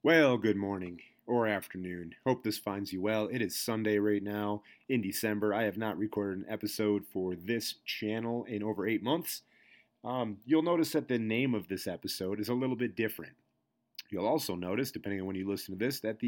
Well, good morning or afternoon. Hope this finds you well. It is Sunday right now in December. I have not recorded an episode for this channel in over 8 months. You'll notice that the name of this episode is a little bit different. You'll also notice, depending on when you listen to this, that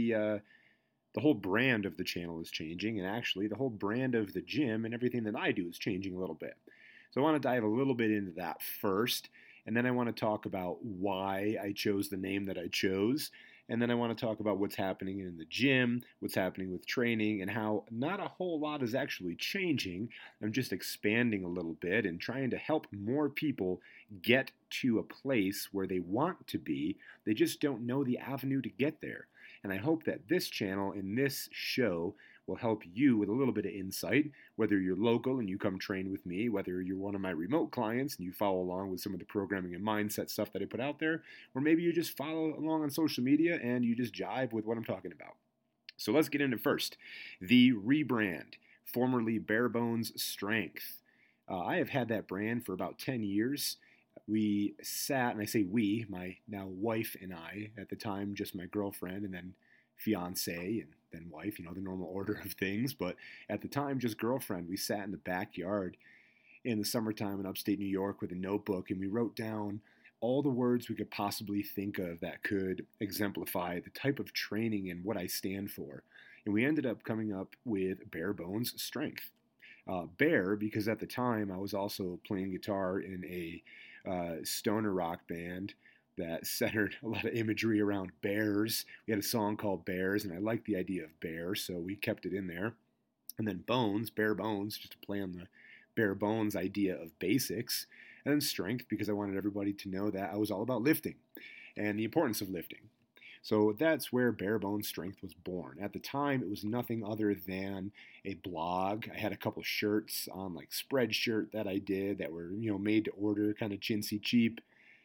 the whole brand of the channel is changing, and actually the whole brand of the gym and everything that I do is changing a little bit. So I want to dive a little bit into that first, and then I want to talk about why I chose the name that I chose. And then I want to talk about what's happening in the gym, what's happening with training, and how not a whole lot is actually changing. I'm just expanding a little bit and trying to help more people get to a place where they want to be. They just don't know the avenue to get there. And I hope that this channel and this show will help you with a little bit of insight, whether you're local and you come train with me, whether you're one of my remote clients and you follow along with some of the programming and mindset stuff that I put out there, or maybe you just follow along on social media and you just jive with what I'm talking about. So let's get into first. The rebrand, formerly Bare Bones Strength. I have had that brand for about 10 years. We sat, and I say we, my now wife and I, at the time just my girlfriend and then fiance and then wife, the normal order of things. But at the time, just girlfriend. We sat in the backyard in the summertime in upstate New York with a notebook, and we wrote down all the words we could possibly think of that could exemplify the type of training and what I stand for. And we ended up coming up with Bare Bones Strength. Bare, because at the time I was also playing guitar in a stoner rock band that centered a lot of imagery around bears. We had a song called Bears, and I liked the idea of bear, so we kept it in there. And then Bones, Bare Bones, just to play on the bare bones idea of basics. And then Strength, because I wanted everybody to know that I was all about lifting and the importance of lifting. So that's where Bare Bones Strength was born. At the time, it was nothing other than a blog. I had a couple shirts on like Spreadshirt that I did that were, made to order, kind of chintzy cheap.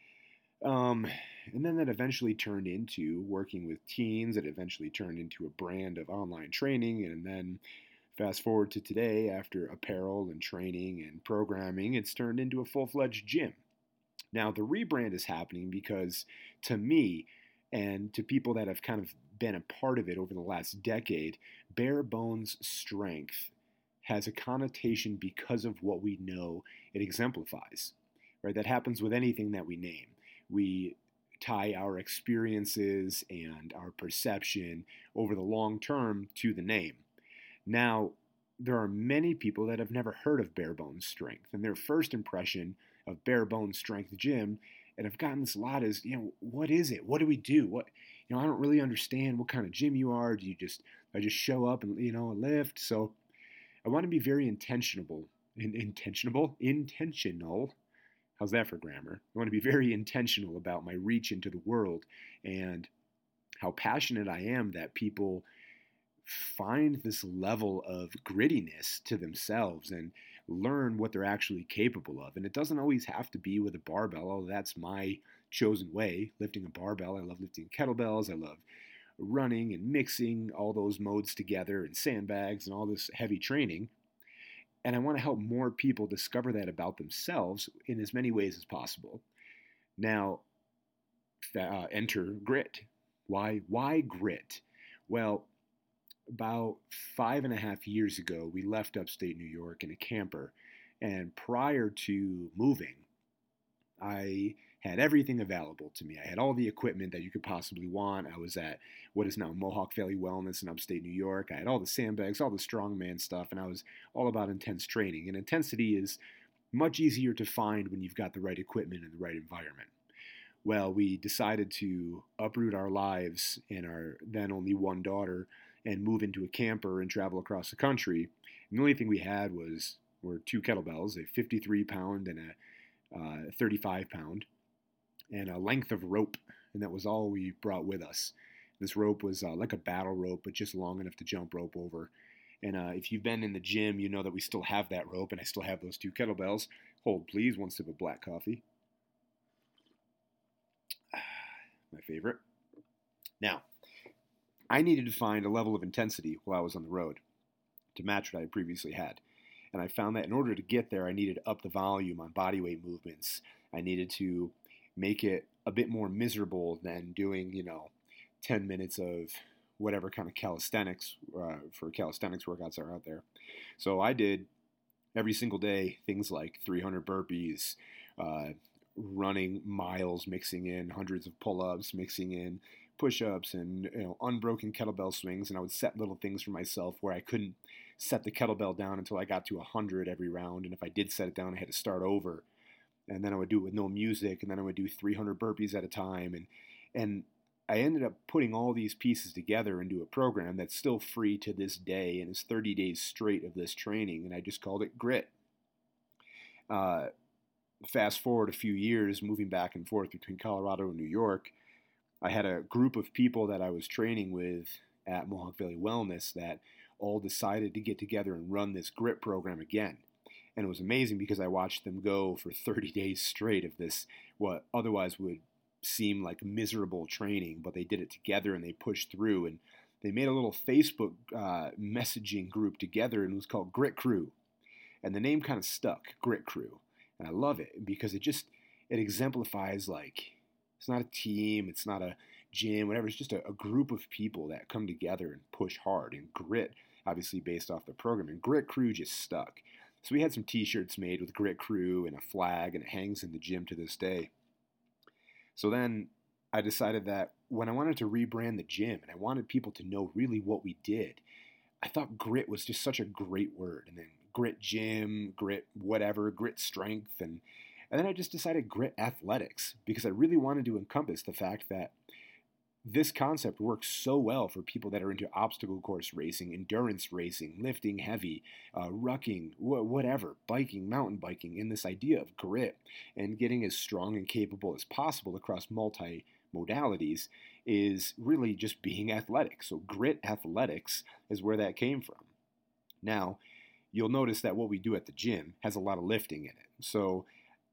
And then that eventually turned into working with teens. It eventually turned into a brand of online training. And then fast forward to today, after apparel and training and programming, it's turned into a full-fledged gym. Now, the rebrand is happening because to me and to people that have kind of been a part of it over the last decade, Bare Bones Strength has a connotation because of what we know it exemplifies. Right? That happens with anything that we name. We tie our experiences and our perception over the long term to the name. Now, there are many people that have never heard of Bare Bones Strength, and their first impression of Bare Bones Strength Gym, and I've gotten this a lot, is, what is it? What do we do? I don't really understand what kind of gym you are. I just show up and, lift? So I want to be very intentional. How's that for grammar? I want to be very intentional about my reach into the world and how passionate I am that people find this level of grittiness to themselves and learn what they're actually capable of. And it doesn't always have to be with a barbell, although that's my chosen way, lifting a barbell. I love lifting kettlebells. I love running and mixing all those modes together and sandbags and all this heavy training. And I want to help more people discover that about themselves in as many ways as possible. Now, enter grit. Why grit? Well, about 5.5 years ago, we left upstate New York in a camper. And prior to moving, I had everything available to me. I had all the equipment that you could possibly want. I was at what is now Mohawk Valley Wellness in upstate New York. I had all the sandbags, all the strongman stuff, and I was all about intense training. And intensity is much easier to find when you've got the right equipment and the right environment. Well, we decided to uproot our lives and our then only one daughter and move into a camper and travel across the country. And the only thing we had were two kettlebells, a 53-pound and a 35-pound. And a length of rope, and that was all we brought with us. This rope was like a battle rope, but just long enough to jump rope over. And if you've been in the gym, you know that we still have that rope, and I still have those two kettlebells. Hold, please, one sip of black coffee. My favorite. Now, I needed to find a level of intensity while I was on the road to match what I had previously had. And I found that in order to get there, I needed to up the volume on bodyweight movements. I needed to make it a bit more miserable than doing, 10 minutes of whatever kind of calisthenics for calisthenics workouts are out there. So I did every single day things like 300 burpees, running miles, mixing in hundreds of pull-ups, mixing in push-ups, and unbroken kettlebell swings. And I would set little things for myself where I couldn't set the kettlebell down until I got to 100 every round, and if I did set it down, I had to start over. And then I would do it with no music, and then I would do 300 burpees at a time, and I ended up putting all these pieces together into a program that's still free to this day, and is 30 days straight of this training, and I just called it Grit. Fast forward a few years, moving back and forth between Colorado and New York, I had a group of people that I was training with at Mohawk Valley Wellness that all decided to get together and run this Grit program again. And it was amazing because I watched them go for 30 days straight of this, what otherwise would seem like miserable training, but they did it together and they pushed through, and they made a little Facebook messaging group together, and it was called Grit Crew, and the name kind of stuck, Grit Crew, and I love it because it exemplifies, like, it's not a team, it's not a gym, whatever, it's just a group of people that come together and push hard, and grit, obviously based off the program, and Grit Crew just stuck. So we had some t-shirts made with Grit Crew and a flag, and it hangs in the gym to this day. So then I decided that when I wanted to rebrand the gym and I wanted people to know really what we did, I thought grit was just such a great word. And then Grit Gym, Grit whatever, Grit Strength. And then I just decided Grit Athletics because I really wanted to encompass the fact that this concept works so well for people that are into obstacle course racing, endurance racing, lifting heavy, rucking, whatever, biking, mountain biking, and this idea of grit and getting as strong and capable as possible across multi-modalities is really just being athletic. So Grit Athletics is where that came from. Now, you'll notice that what we do at the gym has a lot of lifting in it. So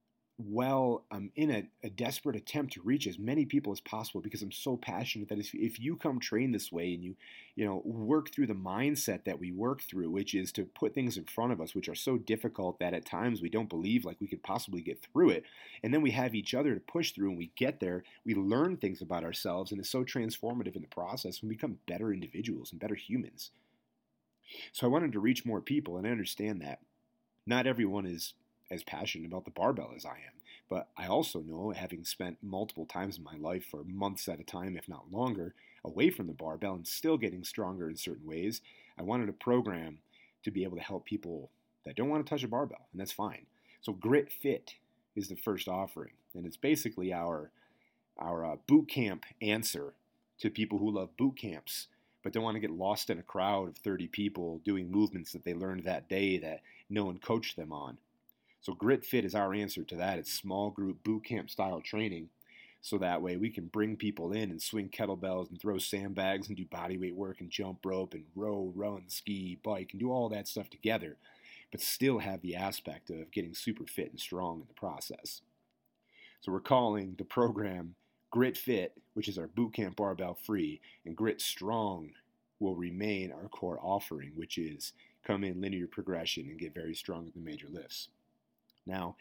while I'm in a desperate attempt to reach as many people as possible because I'm so passionate that if you come train this way and you work through the mindset that we work through, which is to put things in front of us which are so difficult that at times we don't believe like we could possibly get through it, and then we have each other to push through, and we get there, we learn things about ourselves, and it's so transformative in the process, and we become better individuals and better humans. So I wanted to reach more people, and I understand that not everyone is as passionate about the barbell as I am. But I also know, having spent multiple times in my life for months at a time, if not longer, away from the barbell and still getting stronger in certain ways, I wanted a program to be able to help people that don't want to touch a barbell, and that's fine. So Grit Fit is the first offering, and it's basically our boot camp answer to people who love boot camps but don't want to get lost in a crowd of 30 people doing movements that they learned that day that no one coached them on. So Grit Fit is our answer to that. It's small group boot camp style training. So that way we can bring people in and swing kettlebells and throw sandbags and do bodyweight work and jump rope and row, run, ski, bike, and do all that stuff together, but still have the aspect of getting super fit and strong in the process. So we're calling the program Grit Fit, which is our boot camp barbell free, and Grit Strong will remain our core offering, which is come in linear progression and get very strong at the major lifts. Now,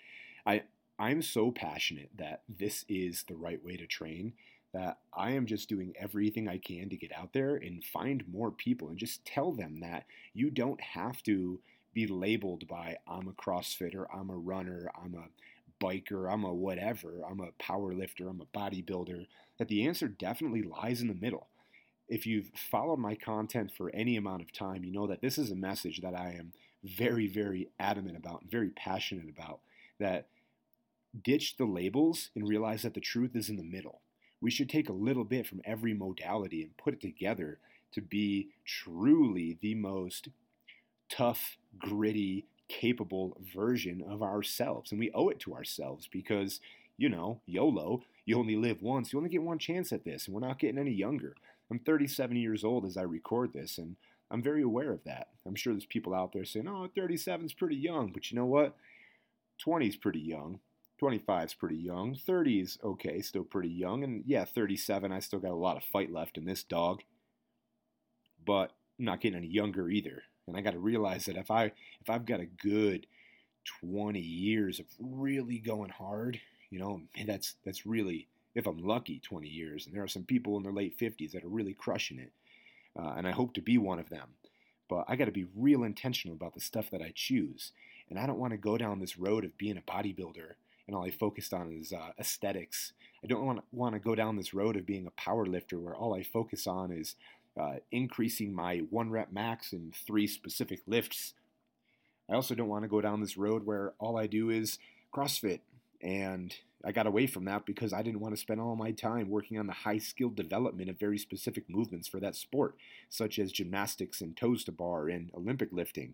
I'm so passionate that this is the right way to train that I am just doing everything I can to get out there and find more people and just tell them that you don't have to be labeled by I'm a CrossFitter, I'm a runner, I'm a biker, I'm a whatever, I'm a power lifter, I'm a bodybuilder, that the answer definitely lies in the middle. If you've followed my content for any amount of time, you know that this is a message that I am very, very adamant about and very passionate about, that ditch the labels and realize that the truth is in the middle. We should take a little bit from every modality and put it together to be truly the most tough, gritty, capable version of ourselves. And we owe it to ourselves because, YOLO, you only live once. You only get one chance at this, and we're not getting any younger. I'm 37 years old as I record this, and I'm very aware of that. I'm sure there's people out there saying, 37 is pretty young, but you know what? 20 is pretty young. 25 is pretty young. 30 is okay, still pretty young. And yeah, 37, I still got a lot of fight left in this dog. But I'm not getting any younger either. And I got to realize that if I've got a good 20 years of really going hard, that's really if I'm lucky, 20 years. And there are some people in their late 50s that are really crushing it. And I hope to be one of them. But I got to be real intentional about the stuff that I choose. And I don't want to go down this road of being a bodybuilder and all I focused on is aesthetics. I don't want to go down this road of being a power lifter where all I focus on is increasing my 1 rep max in 3 specific lifts. I also don't want to go down this road where all I do is CrossFit. And I got away from that because I didn't want to spend all my time working on the high skill development of very specific movements for that sport, such as gymnastics and toes to bar and Olympic lifting.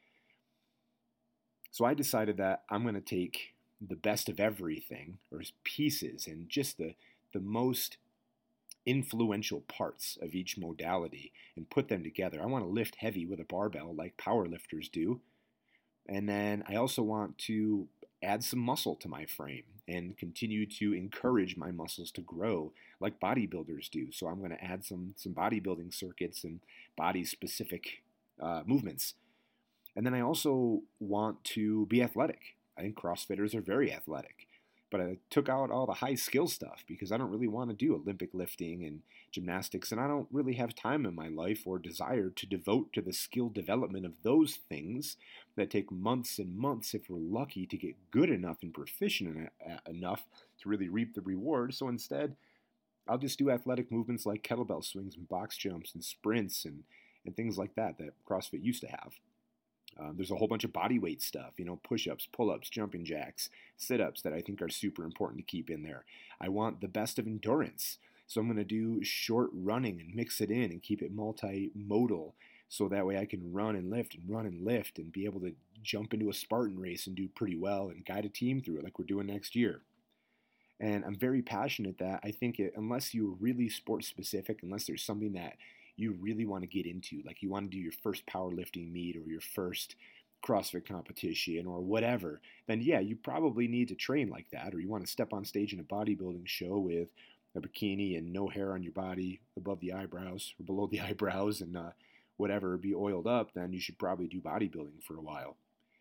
So I decided that I'm going to take the best of everything, or pieces, and just the most influential parts of each modality and put them together. I want to lift heavy with a barbell like power lifters do. And then I also want to add some muscle to my frame and continue to encourage my muscles to grow like bodybuilders do. So I'm going to add some bodybuilding circuits and body-specific movements. And then I also want to be athletic. I think CrossFitters are very athletic. But I took out all the high skill stuff because I don't really want to do Olympic lifting and gymnastics, and I don't really have time in my life or desire to devote to the skill development of those things that take months and months if we're lucky to get good enough and proficient enough to really reap the reward. So instead, I'll just do athletic movements like kettlebell swings and box jumps and sprints and things like that CrossFit used to have. There's a whole bunch of body weight stuff, push-ups, pull-ups, jumping jacks, sit-ups that I think are super important to keep in there. I want the best of endurance, so I'm going to do short running and mix it in and keep it multimodal, so that way I can run and lift and be able to jump into a Spartan race and do pretty well and guide a team through it like we're doing next year. And I'm very passionate that I think unless you're really sport specific, unless there's something that you really want to get into, like you want to do your first powerlifting meet or your first CrossFit competition or whatever, then yeah, you probably need to train like that, or you want to step on stage in a bodybuilding show with a bikini and no hair on your body above the eyebrows or below the eyebrows and whatever, be oiled up, then you should probably do bodybuilding for a while.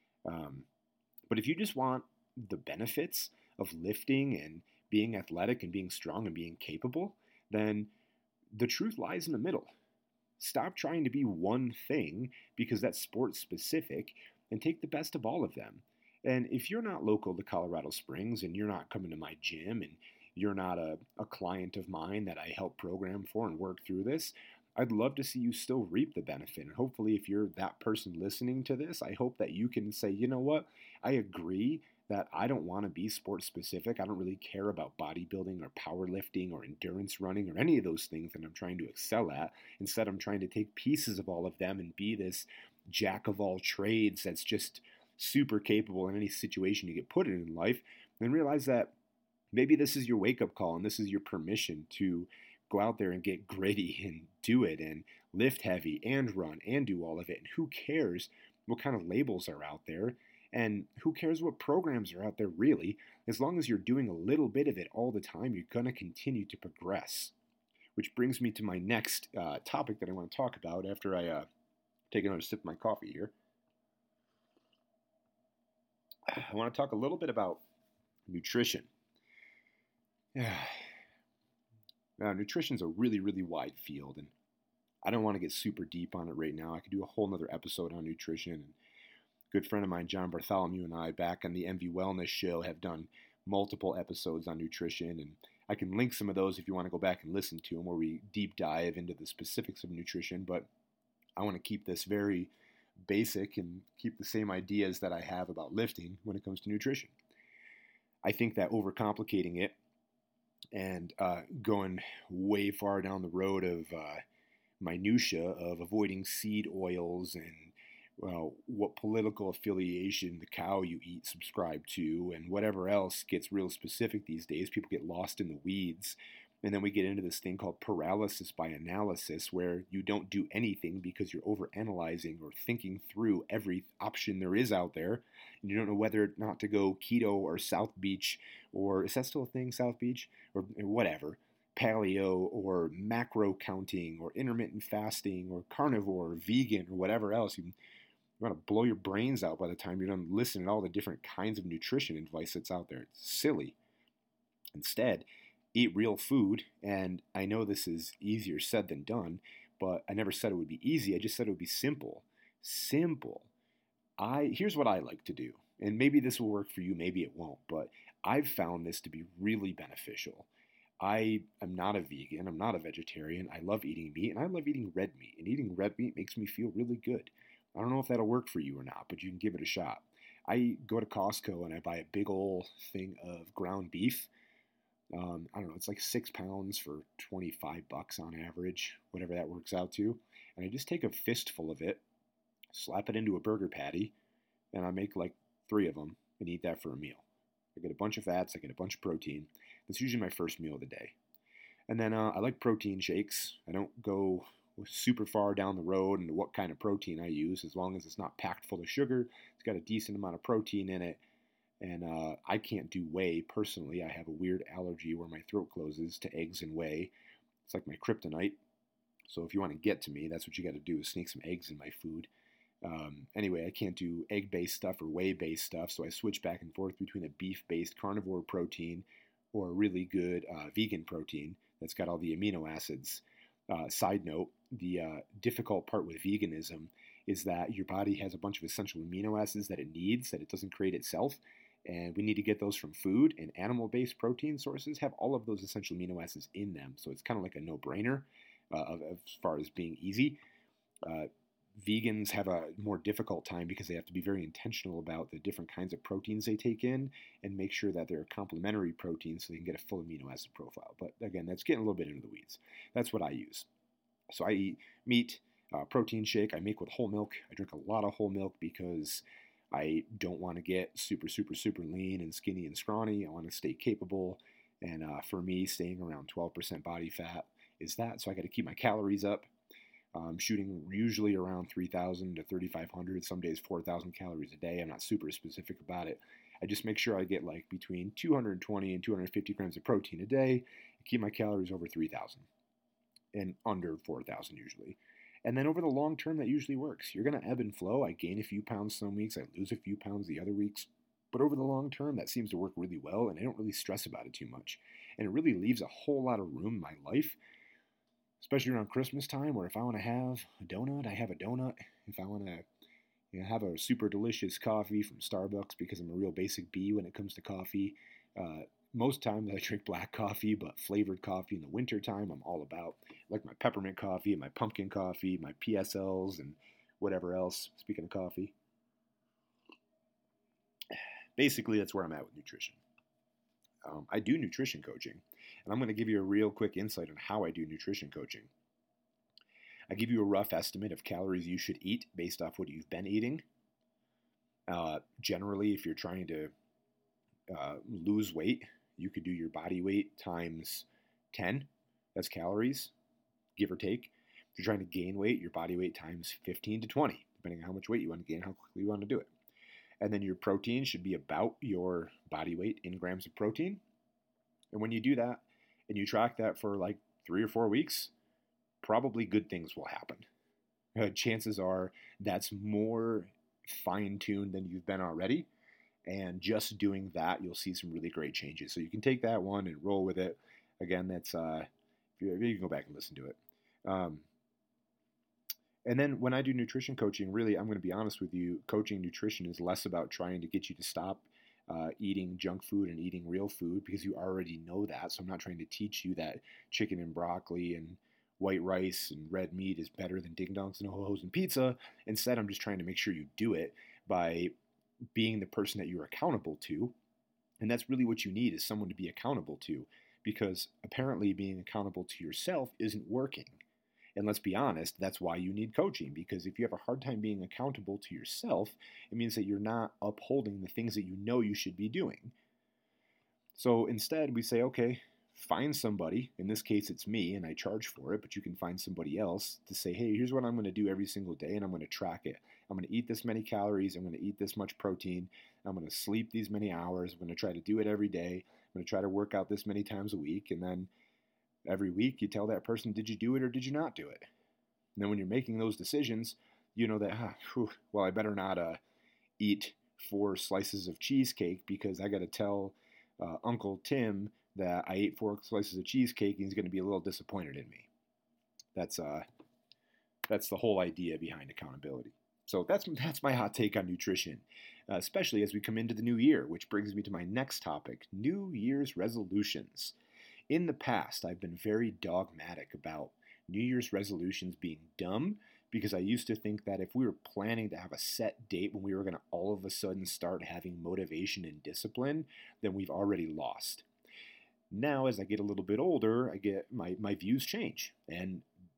But if you just want the benefits of lifting and being athletic and being strong and being capable, then the truth lies in the middle. Stop trying to be one thing because that's sport specific and take the best of all of them. And if you're not local to Colorado Springs and you're not coming to my gym and you're not a client of mine that I help program for and work through this, I'd love to see you still reap the benefit. And hopefully if you're that person listening to this, I hope that you can say, you know what, I agree that I don't want to be sport specific. I don't really care about bodybuilding or powerlifting or endurance running or any of those things that I'm trying to excel at. Instead, I'm trying to take pieces of all of them and be this jack of all trades that's just super capable in any situation you get put in life. And realize that maybe this is your wake-up call and this is your permission to go out there and get gritty and do it and lift heavy and run and do all of it. And who cares what kind of labels are out there? And who cares what programs are out there, really? As long as you're doing a little bit of it all the time, you're going to continue to progress. Which brings me to my next topic that I want to talk about after I take another sip of my coffee here. I want to talk a little bit about nutrition. Now, nutrition's a really, really wide field, and I don't want to get super deep on it right now. I could do a whole nother episode on nutrition, and good friend of mine, John Bartholomew, and I, back on the MV Wellness Show, have done multiple episodes on nutrition, and I can link some of those if you want to go back and listen to them, where we deep dive into the specifics of nutrition, but I want to keep this very basic and keep the same ideas that I have about lifting when it comes to nutrition. I think that overcomplicating it and going way far down the road of minutia of avoiding seed oils and what political affiliation the cow you eat subscribe to and whatever else gets real specific these days. People get lost in the weeds. And then we get into this thing called paralysis by analysis, where you don't do anything because you're overanalyzing or thinking through every option there is out there. And you don't know whether or not to go keto or South Beach, or is that still a thing, South Beach? Or whatever. Paleo or macro counting or intermittent fasting or carnivore or vegan or whatever else. You want to blow your brains out by the time you're done listening to all the different kinds of nutrition advice that's out there. It's silly. Instead, eat real food. And I know this is easier said than done, but I never said it would be easy. I just said it would be simple. Simple. Here's what I like to do, and maybe this will work for you, maybe it won't, but I've found this to be really beneficial. I am not a vegan, I'm not a vegetarian. I love eating meat, and I love eating red meat, and eating red meat makes me feel really good. I don't know if that'll work for you or not, but you can give it a shot. I go to Costco and I buy a big old thing of ground beef. I don't know, it's like 6 pounds for $25 on average, whatever that works out to. And I just take a fistful of it, slap it into a burger patty, and I make like 3 of them and eat that for a meal. I get a bunch of fats, I get a bunch of protein. That's usually my first meal of the day. And then I like protein shakes. I don't go super far down the road into what kind of protein I use, as long as it's not packed full of sugar. It's got a decent amount of protein in it. And I can't do whey personally. I have a weird allergy where my throat closes to eggs and whey. It's like my kryptonite. So if you want to get to me, that's what you got to do, is sneak some eggs in my food. Anyway, I can't do egg-based stuff or whey-based stuff, so I switch back and forth between a beef-based carnivore protein or a really good vegan protein that's got all the amino acids. Side note, the difficult part with veganism is that your body has a bunch of essential amino acids that it needs that it doesn't create itself, and we need to get those from food, and animal-based protein sources have all of those essential amino acids in them, so it's kind of like a no-brainer as far as being easy. Vegans have a more difficult time because they have to be very intentional about the different kinds of proteins they take in and make sure that they're complementary proteins so they can get a full amino acid profile. But again, that's getting a little bit into the weeds. That's what I use. So I eat meat, protein shake. I make with whole milk. I drink a lot of whole milk because I don't want to get super, super, super lean and skinny and scrawny. I want to stay capable. And for me, staying around 12% body fat is that. So I got to keep my calories up. Shooting usually around 3,000 to 3,500, some days 4,000 calories a day. I'm not super specific about it. I just make sure I get like between 220 and 250 grams of protein a day and keep my calories over 3,000 and under 4,000 usually. And then over the long term, that usually works. You're going to ebb and flow. I gain a few pounds some weeks, I lose a few pounds the other weeks. But over the long term, that seems to work really well, and I don't really stress about it too much. And it really leaves a whole lot of room in my life, especially around Christmas time, where if I want to have a donut, I have a donut. If I want to have a super delicious coffee from Starbucks, because I'm a real basic bee when it comes to coffee. Most times I drink black coffee, but flavored coffee in the winter time I'm all about. I like my peppermint coffee, my pumpkin coffee, my PSLs, and whatever else, speaking of coffee. Basically, that's where I'm at with nutrition. I do nutrition coaching, and I'm going to give you a real quick insight on how I do nutrition coaching. I give you a rough estimate of calories you should eat based off what you've been eating. Generally, if you're trying to lose weight, you could do your body weight times 10. That's calories, give or take. If you're trying to gain weight, your body weight times 15 to 20, depending on how much weight you want to gain, how quickly you want to do it. And then your protein should be about your body weight in grams of protein. And when you do that and you track that for like 3 or 4 weeks, probably good things will happen. Chances are that's more fine-tuned than you've been already. And just doing that, you'll see some really great changes. So you can take that one and roll with it. Again, that's you can go back and listen to it. And then when I do nutrition coaching, really, I'm going to be honest with you, coaching nutrition is less about trying to get you to stop eating junk food and eating real food, because you already know that. So I'm not trying to teach you that chicken and broccoli and white rice and red meat is better than ding dongs and ho-hos and pizza. Instead, I'm just trying to make sure you do it by being the person that you're accountable to. And that's really what you need, is someone to be accountable to, because apparently being accountable to yourself isn't working. And let's be honest, that's why you need coaching, because if you have a hard time being accountable to yourself, it means that you're not upholding the things that you know you should be doing. So instead, we say, okay, find somebody. In this case, it's me, and I charge for it, but you can find somebody else to say, hey, here's what I'm going to do every single day, and I'm going to track it. I'm going to eat this many calories. I'm going to eat this much protein. I'm going to sleep these many hours. I'm going to try to do it every day. I'm going to try to work out this many times a week, and then every week, you tell that person, did you do it or did you not do it? And then when you're making those decisions, you know that, well, I better not eat 4 slices of cheesecake because I got to tell Uncle Tim that I ate 4 slices of cheesecake and he's going to be a little disappointed in me. That's the whole idea behind accountability. So that's my hot take on nutrition, especially as we come into the new year, which brings me to my next topic: New Year's resolutions. In the past, I've been very dogmatic about New Year's resolutions being dumb because I used to think that if we were planning to have a set date when we were going to all of a sudden start having motivation and discipline, then we've already lost. Now, as I get a little bit older, I get my views change, and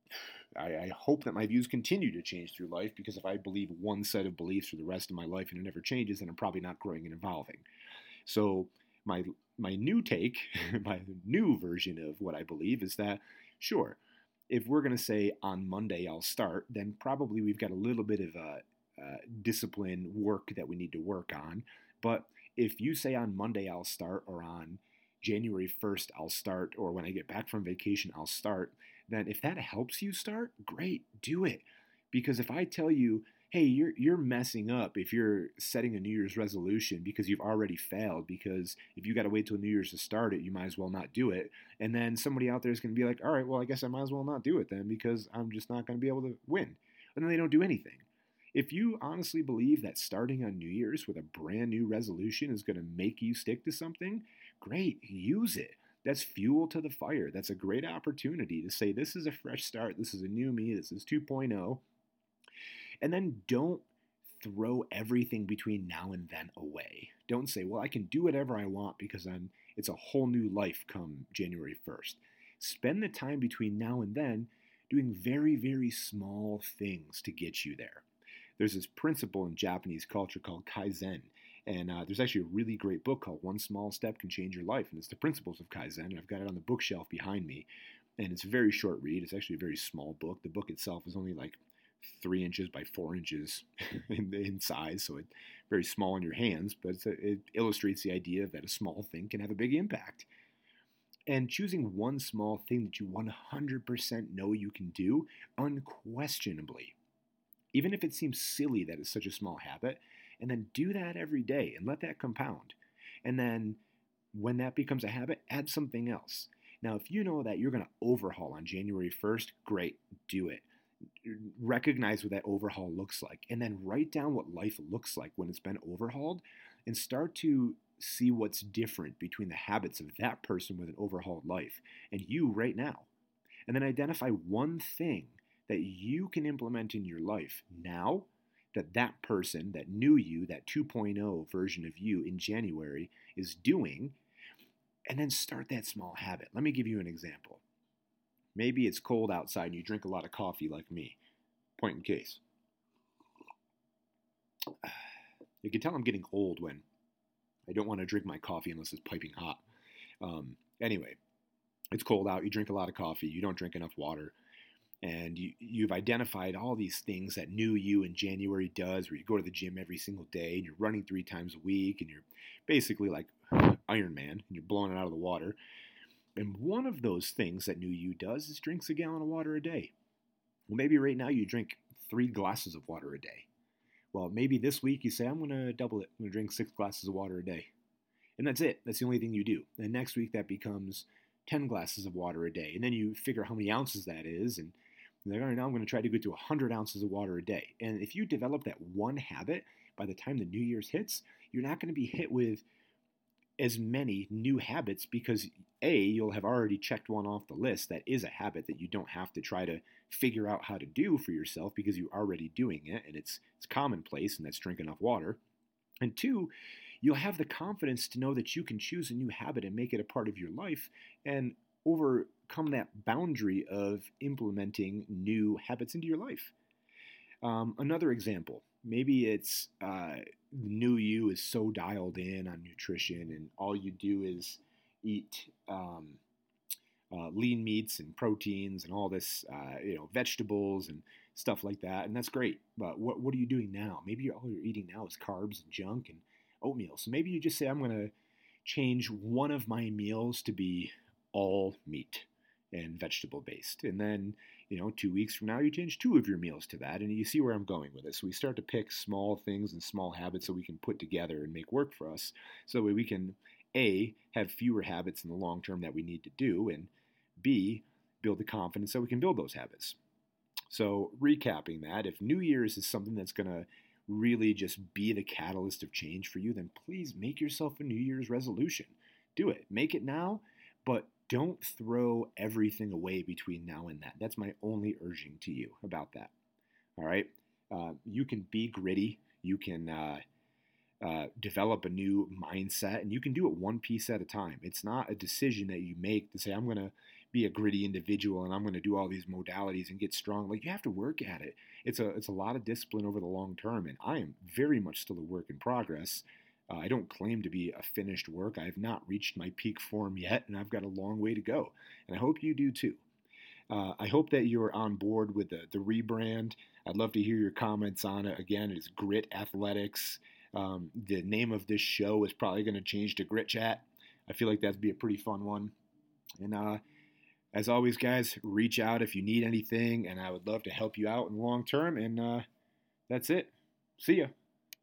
I hope that my views continue to change through life, because if I believe one set of beliefs for the rest of my life and it never changes, then I'm probably not growing and evolving. So my new take, my new version of what I believe is that, sure, if we're going to say on Monday I'll start, then probably we've got a little bit of discipline work that we need to work on. But if you say on Monday I'll start, or on January 1st I'll start, or when I get back from vacation I'll start, then if that helps you start, great, do it. Because if I tell you, hey, you're messing up if you're setting a New Year's resolution because you've already failed, because if you got to wait till New Year's to start it, you might as well not do it. And then somebody out there is going to be like, all right, well, I guess I might as well not do it then, because I'm just not going to be able to win. And then they don't do anything. If you honestly believe that starting on New Year's with a brand new resolution is going to make you stick to something, great, use it. That's fuel to the fire. That's a great opportunity to say, this is a fresh start. This is a new me. This is 2.0. And then don't throw everything between now and then away. Don't say, well, I can do whatever I want because it's a whole new life come January 1st. Spend the time between now and then doing very, very small things to get you there. There's this principle in Japanese culture called Kaizen. And there's actually a really great book called One Small Step Can Change Your Life. And it's the principles of Kaizen. And I've got it on the bookshelf behind me. And it's a very short read. It's actually a very small book. The book itself is only like 3 inches by 4 inches in size. So it's very small in your hands. But it illustrates the idea that a small thing can have a big impact. And choosing one small thing that you 100% know you can do, unquestionably, even if it seems silly that it's such a small habit, and then do that every day and let that compound. And then when that becomes a habit, add something else. Now, if you know that you're going to overhaul on January 1st, great, do it. Recognize what that overhaul looks like, and then write down what life looks like when it's been overhauled, and start to see what's different between the habits of that person with an overhauled life and you right now. And then identify one thing that you can implement in your life now that person, that new you, that 2.0 version of you in January is doing, and then start that small habit. Let me give you an example. Maybe it's cold outside and you drink a lot of coffee like me. Point in case. You can tell I'm getting old when I don't want to drink my coffee unless it's piping hot. Anyway, it's cold out, you drink a lot of coffee, you don't drink enough water, and you've identified all these things that new you in January does, where you go to the gym every single day, and you're running 3 times a week, and you're basically like Iron Man, and you're blowing it out of the water. And one of those things that new you does is drinks a gallon of water a day. Well, maybe right now you drink 3 glasses of water a day. Well, maybe this week you say, I'm going to double it. I'm going to drink 6 glasses of water a day. And that's it. That's the only thing you do. And next week that becomes 10 glasses of water a day. And then you figure how many ounces that is. And you're like, all right, now I'm going to try to go to 100 ounces of water a day. And if you develop that one habit, by the time the New Year's hits, you're not going to be hit with as many new habits, because A, you'll have already checked one off the list that is a habit that you don't have to try to figure out how to do for yourself, because you're already doing it and it's commonplace, and that's drink enough water. And 2, you'll have the confidence to know that you can choose a new habit and make it a part of your life and overcome that boundary of implementing new habits into your life. Another example, maybe it's new you is so dialed in on nutrition, and all you do is eat lean meats and proteins and all this, vegetables and stuff like that, and that's great. But what are you doing now? Maybe all you're eating now is carbs and junk and oatmeal. So maybe you just say, I'm going to change one of my meals to be all meat and vegetable based, and then 2 weeks from now you change 2 of your meals to that, and you see where I'm going with this. So we start to pick small things and small habits that we can put together and make work for us, so that way we can A, have fewer habits in the long term that we need to do, and B, build the confidence so we can build those habits. So, recapping that, if New Year's is something that's going to really just be the catalyst of change for you, then please make yourself a New Year's resolution. Do it. Make it now, but don't throw everything away between now and then. That's my only urging to you about that. All right? You can be gritty. You can develop a new mindset, and you can do it one piece at a time. It's not a decision that you make to say, I'm going to be a gritty individual and I'm going to do all these modalities and get strong. Like, you have to work at it. It's a lot of discipline over the long term, and I am very much still a work in progress. I don't claim to be a finished work. I have not reached my peak form yet, and I've got a long way to go. And I hope you do too. I hope that you're on board with the rebrand. I'd love to hear your comments on it. Again, it's Grit Athletics. The name of this show is probably going to change to Grit Chat. I feel like that'd be a pretty fun one. And as always, guys, reach out if you need anything, and I would love to help you out in the long term. And that's it. See ya.